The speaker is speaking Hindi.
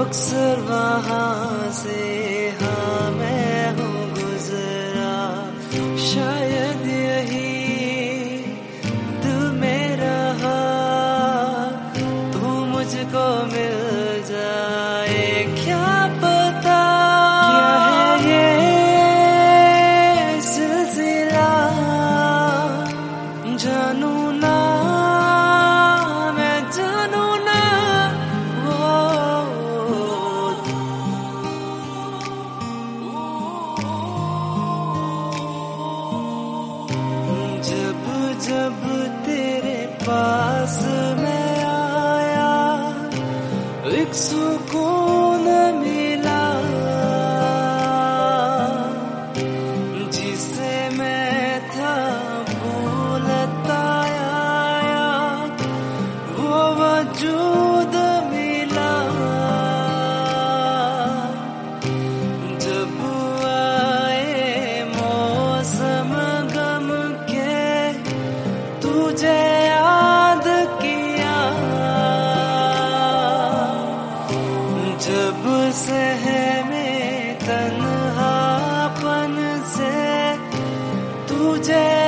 अक्सर वहाँ से हाँ मैं हूँ गुजरा, शायद यही दिल में रहा, तू मुझको मिल जाए क्या पता। क्या है ये सिलसिला जानू ना, मैं जानू ना, जब जब तेरे पास मैं आया एक सुकून मिला, जिसे मैं था भूलता आया वो वजूद मिला। जब आए मौसम गम के तुझे याद किया, जब सहमे तन्हापन से तुझे